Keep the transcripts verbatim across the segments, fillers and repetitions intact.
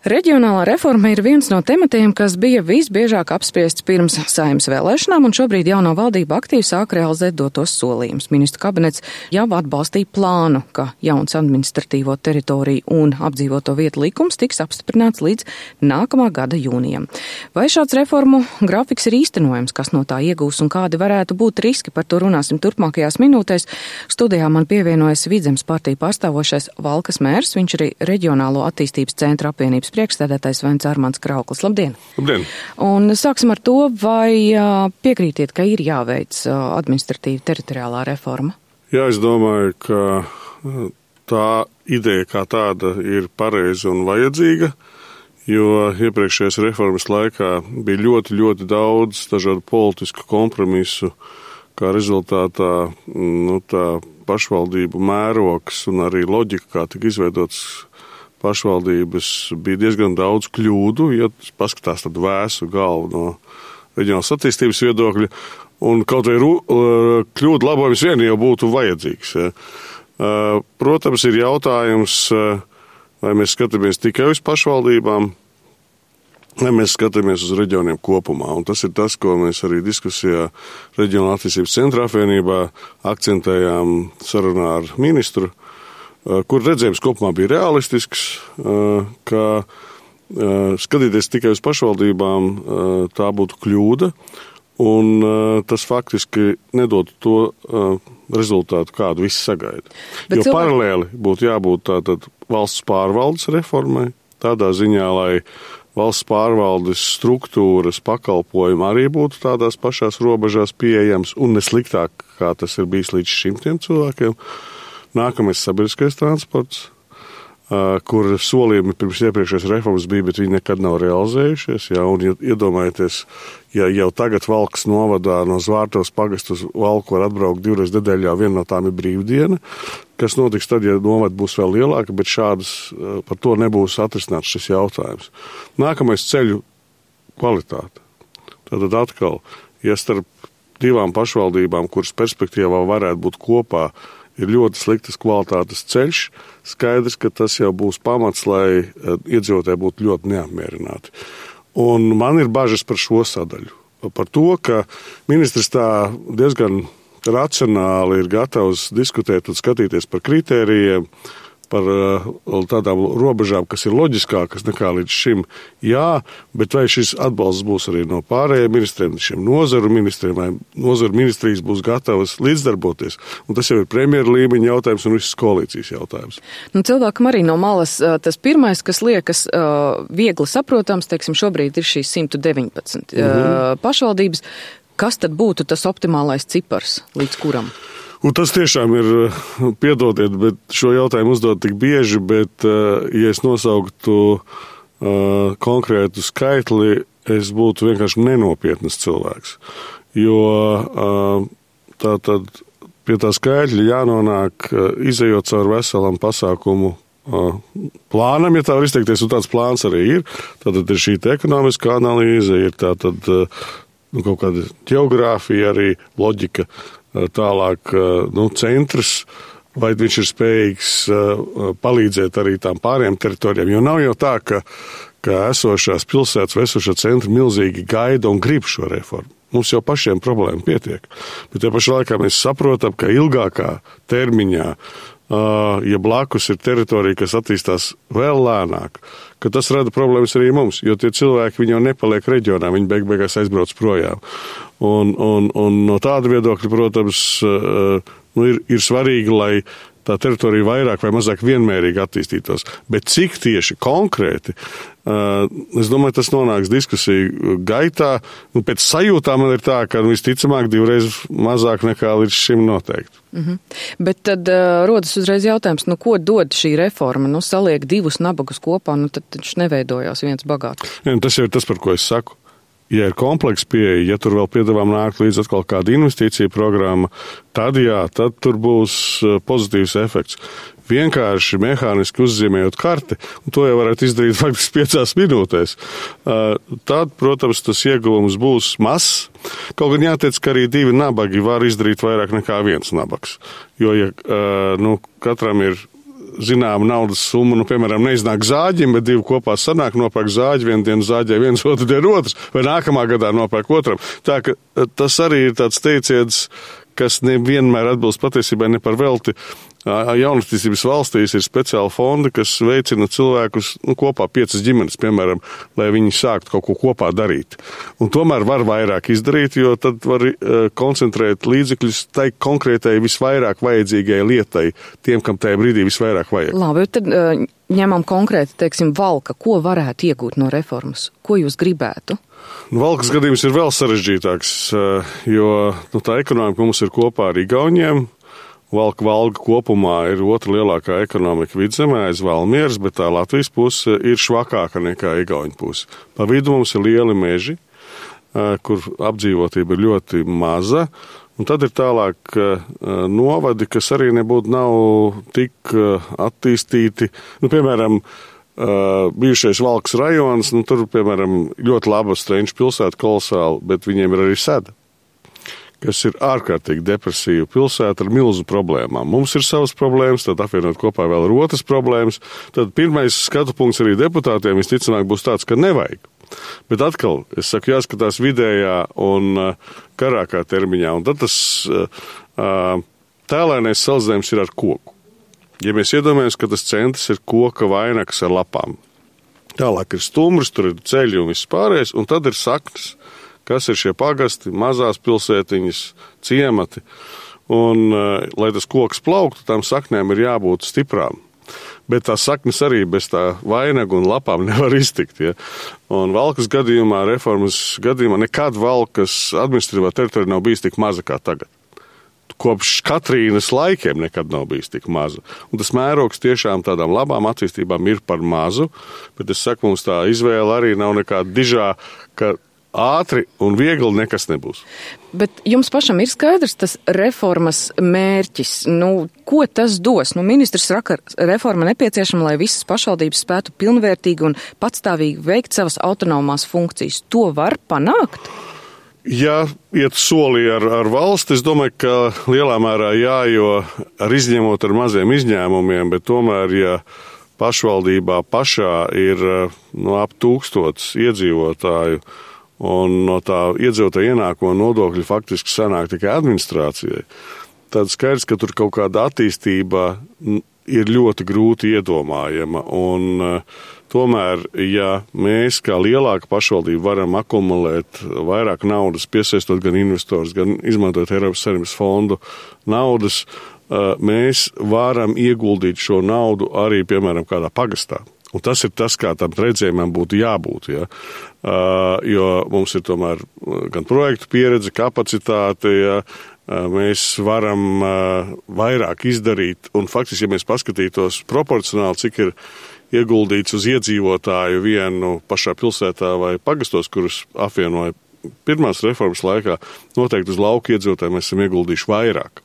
Reģionālā reforma ir viens no tematiem, kas bija visbiežāk apspriests pirms Saeimas vēlēšanām, un šobrīd jaunā valdība aktīvi sāk realizēt dotos solījumus. Ministru kabinets jau atbalstīja plānu, ka jauns administratīvo teritoriju un apdzīvoto vietu likums tiks apstiprināts līdz nākamā gada jūnijam. Vai šāds reformu grafiks ir īstenojams, kas no tā iegūs un kādi varētu būt riski, par to runāsim turpmākajās minūtēs. Studijā man pievienojas Vidzemes partiju pārstāvošais Valkas mērs, viņš arī Reģionālo attīstības centra apvienības priekšsēdētājs Vainds Armands Krauklis. Labdien! Labdien! Un sāksim ar to, vai piekrītiet, ka ir jāveic administratīva teritoriālā reforma? Jā, es domāju, ka tā ideja kā tāda ir pareiza un vajadzīga, jo iepriekšējās reformas laikā bija ļoti, ļoti daudz dažādu politisku kompromisu, kā rezultātā nu, tā pašvaldību mērogs un arī loģika, kā tika izveidots pašvaldības, bija diezgan daudz kļūdu, ja paskatās tad vēsu galvu no reģionālas attīstības viedokļa, un kaut vai kļūdu labojums vien jau būtu vajadzīgs. Ja. Protams, ir jautājums, vai mēs skatāmies tikai uz pašvaldībām, vai mēs skatāmies uz reģioniem kopumā, un tas ir tas, ko mēs arī diskusijā Reģionālā attīstības centra apvienībā akcentējām sarunā ar ministru, kur redzējums kopumā bija realistisks, ka skatīties tikai uz pašvaldībām, tā būtu kļūda, un tas faktiski nedod to rezultātu, kādu visi sagaida. Bet jo cilvēki... paralēli būtu jābūt tātad valsts pārvaldes reformai, tādā ziņā, lai valsts pārvaldes struktūras pakalpojumi arī būtu tādās pašās robežās pieejams un nesliktāk, kā tas ir bijis līdz šimtiem cilvēkiem. Nākamais sabiedriskais transports, kur solījumi pirms iepriekšējās reformas bija, bet viņi nekad nav realizējušies. Jā, un iedomājieties, ja jau tagad Valkas novadā no Zvārtavas pagastu uz Valku var atbraukt divreiz nedēļā, viena no tām ir brīvdiena, kas notiks tad, ja novada būs vēl lielāka, bet šādas par to nebūs atrisināts šis jautājums. Nākamais ceļu kvalitāte. Tātad atkal, ja starp divām pašvaldībām, kuras perspektīvā varētu būt kopā, ir ļoti sliktas kvalitātes ceļš, skaidrs, ka tas jau būs pamats, lai iedzīvotāji būtu ļoti neapmierināti. Un man ir bažas par šo sadaļu. Par to, ka ministrs tā diezgan racionāli ir gatavs diskutēt un skatīties par kritērijiem, par tādām robežām, kas ir loģiskākas nekā līdz šim. Jā, bet vai šis atbalsts būs arī no pārējiem ministriem, šiem nozaru ministriem, vai nozaru ministrijas būs gatavas līdzdarboties? Un tas jau ir premjera līmeņa jautājums un visas koalīcijas jautājums. Nu, cilvēkam arī no malas tas pirmais, kas liekas uh, viegli saprotams, teiksim, šobrīd ir šīs simt deviņpadsmit mm-hmm. uh, pašvaldības. Kas tad būtu tas optimālais cipars, līdz kuram? Un tas tiešām ir, piedodiet, bet šo jautājumu uzdod tik bieži, bet, ja es nosauktu uh, konkrētu skaitli, es būtu vienkārši nenopietnas cilvēks. Jo uh, tā tad pie tā skaitļa jānonāk, uh, izejot caur veselam pasākumu uh, plānam, ja tā var izteikties, un tāds plāns arī ir. Tātad ir šī ekonomiskā analīze, ir tātad uh, nu, kaut kāda ģeogrāfija, arī loģika, tālāk nu, centrs, vai viņš ir spējīgs palīdzēt arī tām pārējām teritorijām. Jo nav jau tā, ka, ka esošās pilsētas vai esošā centra milzīgi gaida un grib šo reformu. Mums jau pašiem problēma pietiek. Bet te pašā laikā mēs saprotam, ka ilgākā termiņā, ja blakus ir teritorija, kas attīstās vēl lēnāk, ka tas rada problēmas arī mums, jo tie cilvēki viņi jau nepaliek reģionā, viņi beig beigās aizbrauc projām. Un, un, un no tāda viedokļa, protams, nu, ir, ir svarīgi, lai tā teritorija vairāk vai mazāk vienmērīgi attīstītos. Bet cik tieši konkrēti, es domāju, tas nonāks diskusiju gaitā. Nu, pēc sajūtām man ir tā, ka visticamāk divreiz mazāk nekā līdz šim noteikti. Mm-hmm. Bet tad uh, rodas uzreiz jautājums, nu ko dod šī reforma? Nu saliek divus nabagus kopā, nu tad viņš neveidojās viens bagāts. Jā, tas jau ir tas, par ko es saku. Ja ir komplekss pieeja, ja tur vēl piedāvām nākt līdz atkal kāda investīcija programma, tad jā, tad tur būs pozitīvs efekts. Vienkārši mehāniski uzzīmējot karti, un to jau varētu izdarīt faktiski piecās minūtēs. Tad, protams, tas ieguvums būs mazs. Kaut gan jāteic, ka arī divi nabagi var izdarīt vairāk nekā viens nabags. Jo, ja nu, katram ir zināma naudas summa, nu, piemēram, neiznāk zāģim, bet divi kopā sanāk, nopērk zāģi, vienu dienu zāģē viens, otru dienu otrs, vai nākamā gadā nopērk otram. Tā ka tas arī ir tāds teiciens, kas nevienmēr atbilst patiesībai ne par velti. Jaunatīstības valstīs ir speciāli fondi, kas veicina cilvēkus, nu, kopā piecas ģimenes, piemēram, lai viņi sāktu kaut ko kopā darīt. Un tomēr var vairāk izdarīt, jo tad var uh, koncentrēt līdzekļus tai konkrētai visvairāk vajadzīgai lietai, tiem, kam tajā brīdī visvairāk vajag. Labi, tad uh, ņemam konkrēti, teiksim, Valka. Ko varētu iegūt no reformas? Ko jūs gribētu? Nu, Valkas gadījums ir vēl sarežģītāks, uh, jo nu, tā ekonomika mums ir kopā ar Igauniem. Valka Valga kopumā ir otra lielākā ekonomika vidzemē aiz Valmieras, bet tā Latvijas puse ir švakāka nekā Igauņu puse. Pa vidu mums ir lieli meži, kur apdzīvotība ir ļoti maza, un tad ir tālāk novadi, kas arī nebūtu nav tik attīstīti. Nu, piemēram, bijušais Valkas rajons, nu, tur, piemēram, ļoti laba Strenču pilsēta kolosāli, bet viņiem ir arī Seda, kas ir ārkārtīgi depresīva pilsēta ar milzu problēmām. Mums ir savas problēmas, tad apvienot kopā vēl ir otras problēmas. Tad pirmais skatu punkts arī deputātiem visticamāk būs tāds, ka nevajag. Bet atkal, es saku, jāskatās vidējā un uh, garākā termiņā. Un tad tas uh, tēlēnais salīdzinājums ir ar koku. Ja mēs iedomājamies, ka tas centrs ir koka vainags ar lapām. Tālāk ir stumbrs, tur ir ceļi un viss pārējais, un tad ir saknes. Kas ir šie pagasti, mazās pilsētiņas, ciemati. Un, lai tas koks plauktu, tām saknēm ir jābūt stiprām. Bet tās saknes arī bez tā vainaga un lapām nevar iztikt. Ja? Un Valkas gadījumā, reformas gadījumā, nekad Valkas administratīvā teritorija nav bijis tik maza kā tagad. Kopš Katrīnas laikiem nekad nav bijis tik maza. Un tas mērogs tiešām tādām labām attīstībām ir par mazu, bet es saku, mums tā izvēle arī nav nekāda dižā, ka ātri un viegli nekas nebūs. Bet jums pašam ir skaidrs tas reformas mērķis. Nu, ko tas dos? Nu, ministrs saka, reforma nepieciešama, lai visas pašvaldības spētu pilnvērtīgi un patstāvīgi veikt savas autonomās funkcijas. To var panākt? Ja iet solī ar, ar valsti, es domāju, ka lielā mērā jā, jo ar izņemot ar maziem izņēmumiem, bet tomēr, ja pašvaldībā pašā ir no ap tūkstots iedzīvotāju, un no tā iedzīvotāja ienākuma nodokļi faktiski sanāk tikai administrācijai, tad skaidrs, ka tur kaut kāda attīstība ir ļoti grūti iedomājama. Un uh, tomēr, ja mēs kā lielāka pašvaldība varam akumulēt vairāk naudas, piesaistot gan investors, gan izmantot Eiropas Savienības fondu naudas, uh, mēs varam ieguldīt šo naudu arī, piemēram, kādā pagastā. Un tas ir tas, kā tam redzējumam būtu jābūt, ja? uh, jo mums ir tomēr gan projektu pieredze, kapacitāte, ja? uh, mēs varam uh, vairāk izdarīt, un faktiski, ja mēs paskatītos proporcionāli, cik ir ieguldīts uz iedzīvotāju vienu pašā pilsētā vai pagastos, kurus apvienoja pirmās reformas laikā, noteikti uz lauku iedzīvotāju mēs esam ieguldījuši vairāk.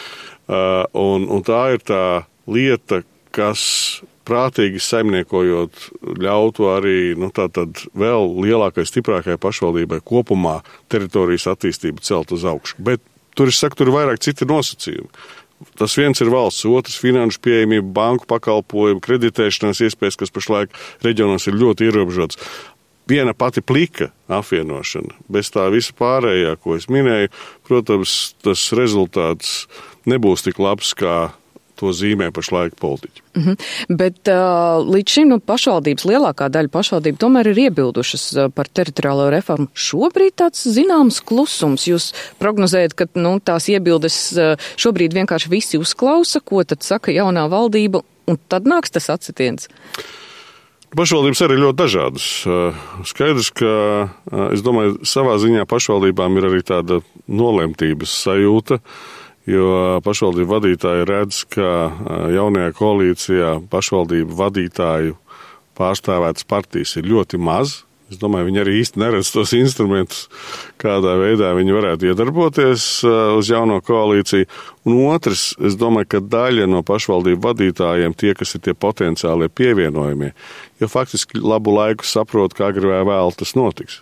Uh, un, un tā ir tā lieta, kas prātīgi saimniekojot ļautu arī nu, tātad vēl lielākai, stiprākai pašvaldībai kopumā teritorijas attīstību celt uz augšu. Bet tur, es saku, tur ir vairāk citi nosacījumi. Tas viens ir valsts, otrs finanšu pieejamība, banku pakalpojumu, kreditēšanās iespējas, kas pašlaik reģionos ir ļoti ierobežotas. Viena pati plika apvienošana, bez tā visa pārējā, ko es minēju, protams, tas rezultāts nebūs tik labs, kā to zīmē pašlaik politiķi. Mm-hmm. Bet uh, līdz šim nu, pašvaldības, lielākā daļa pašvaldību tomēr ir iebildušas uh, par teritoriālo reformu. Šobrīd tāds zināms klusums. Jūs prognozējat, ka nu, tās iebildes uh, šobrīd vienkārši visi uzklausa, ko tad saka jaunā valdība, un tad nāks tas atsitiens. Pašvaldības arī ļoti dažādas. Skaidrs, ka, es domāju, savā ziņā pašvaldībām ir arī tāda nolemtības sajūta, jo pašvaldību vadītāji redz, ka jaunajā koalīcijā pašvaldību vadītāju pārstāvētas partijas ir ļoti maz. Es domāju, viņi arī īsti neredz tos instrumentus, kādā veidā viņi varētu iedarboties uz jauno koalīciju. Un otrs, es domāju, ka daļa no pašvaldību vadītājiem, tie, kas ir tie potenciālie pievienojumie, jo faktiski labu laiku saprot, kā agri vai vēl tas notiks.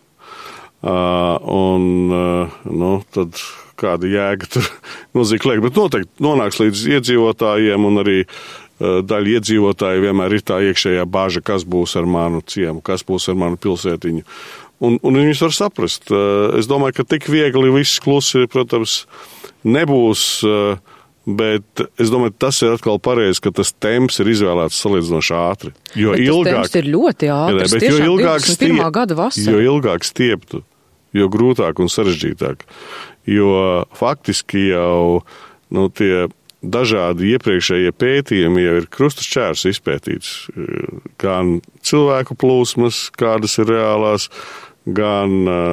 Uh, un, uh, nu, tad kāda jēga tur milzīgi liek, bet noteikti nonāks līdz iedzīvotājiem un arī daļa iedzīvotāji vienmēr ir tā iekšējā bāža, kas būs ar manu ciemu, kas būs ar manu pilsētiņu. Un, un viņus var saprast. Es domāju, ka tik viegli viss klusi, protams, nebūs, bet es domāju, tas ir atkal pareizi, ka tas temps ir izvēlēts salīdzinoši ātri. Jo bet ilgāk, tas temps ir ļoti ātrs, jā, tiešām jo ilgāk divdesmit pirmā gada vasara. Jo ilgāk stieptu, jo grūtāk un sarežģītāk. Jo faktiski jau nu, tie dažādi iepriekšējie pētījumi jau ir krustas čērs izpētīts. Gan cilvēku plūsmas, kādas ir reālās, gan,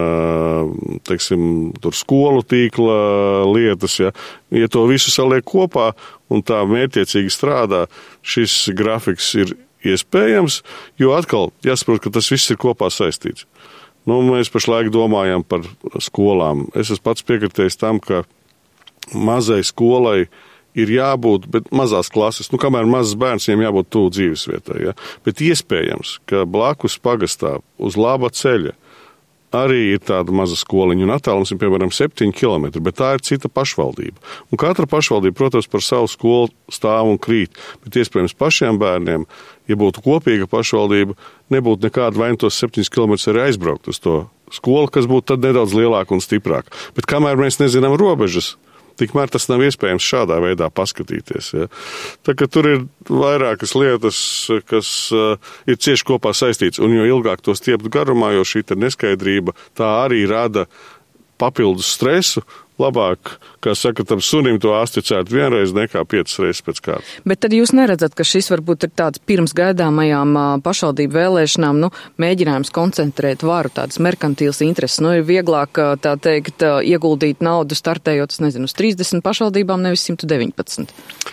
teiksim, tur skolu tīkla lietas, ja. Ja to visu saliek kopā un tā mērķiecīgi strādā, šis grafiks ir iespējams, jo atkal jāsaprot, ka tas viss ir kopā saistīts. Nu, mēs pašlaik domājam par skolām. Es esmu pats piekritējis tam, ka mazai skolai ir jābūt, bet mazās klases, nu, kamēr mazas bērns, viņiem jābūt tuvu dzīvesvietai, ja. Bet iespējams, ka blakus pagastā uz laba ceļa arī ir tāda maza skoliņa, un attālums ir, piemēram, septiņi kilometri, bet tā ir cita pašvaldība. Un katra pašvaldība, protams, par savu skolu stāv un krīt, bet iespējams pašiem bērniem, ja būtu kopīga pašvaldība, nebūtu nekāda vaina tos septiņus kilometrus arī aizbraukt uz to skolu, kas būtu tad nedaudz lielāka un stiprāka. Bet kamēr mēs nezinām robežas, tikmēr tas nav iespējams šādā veidā paskatīties. Ja. Tā kā tur ir vairākas lietas, kas uh, ir cieši kopā saistīts, un jo ilgāk to stieptu garumā, jo šī neskaidrība tā arī rada papildus stresu, labāk, kā saka, tam sunim to asticēt vienreiz nekā piecas reizes pēc kārtas. Bet tad jūs neredzat, ka šis varbūt ir tāds pirms gaidāmajām pašvaldību vēlēšanām, nu, mēģinājums koncentrēt varu, tādas merkantīlas intereses, nu, ir vieglāk, tā teikt, ieguldīt naudu startējot, es nezinu, uz trīsdesmit pašvaldībām, nevis simt deviņpadsmit.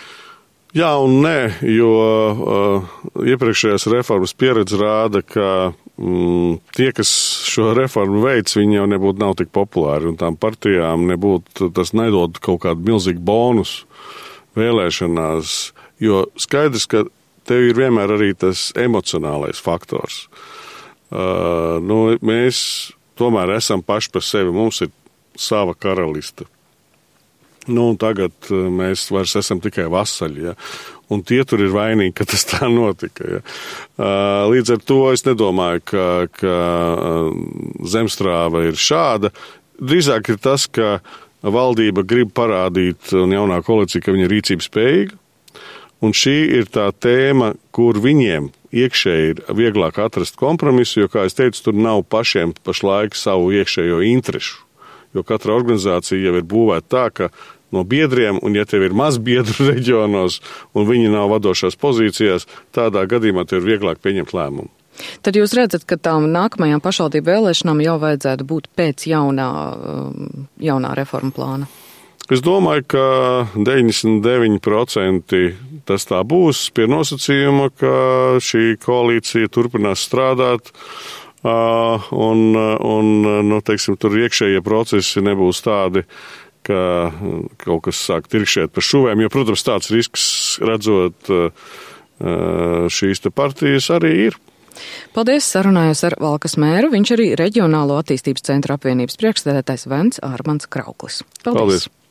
Jā un nē, jo uh, iepriekšējās reformas pieredze rāda, ka mm, tie, kas šo reformu veids, viņi jau nebūtu nav tik populāri, un tām partijām nebūtu, tas nedod kaut kādu milzīgu bonusu vēlēšanās, jo skaidrs, ka tev ir vienmēr arī tas emocionālais faktors. Uh, nu, mēs tomēr esam paši par sevi, mums ir sava karaliste. Nu, un tagad mēs vairs esam tikai vasaļi, ja? Un tie tur ir vainīgi, ka tas tā notika. Ja? Līdz ar to es nedomāju, ka, ka zemstrāva ir šāda. Drīzāk ir tas, ka valdība grib parādīt un jaunā koalīcija, ka viņa ir rīcības spējīga. Un šī ir tā tēma, kur viņiem iekšēji ir vieglāk atrast kompromisu, jo, kā es teicu, tur nav pašiem pašlaik savu iekšējo interešu. Jo katra organizācija jau ir būvēta tā, ka no biedriem, un ja tev ir maz biedru reģionos, un viņi nav vadošās pozīcijās, tādā gadījumā tev ir vieglāk pieņemt lēmumu. Tad jūs redzat, ka tām nākamajām pašvaldību vēlēšanām jau vajadzētu būt pēc jaunā, jaunā reforma plāna? Es domāju, ka deviņdesmit deviņi procenti tas tā būs pie nosacījuma, ka šī koalīcija turpinās strādāt, Uh, un, un nu, teiksim, tur iekšējie procesi nebūs tādi, ka kaut kas sāk tirkšēt pa šuvēm, jo, protams, tāds risks redzot uh, šīs te partijas arī ir. Paldies, sarunājos ar Valkas mēru, viņš arī Reģionālo attīstības centra apvienības priekšsēdētājs Vents Ārmans Krauklis. Paldies! Paldies.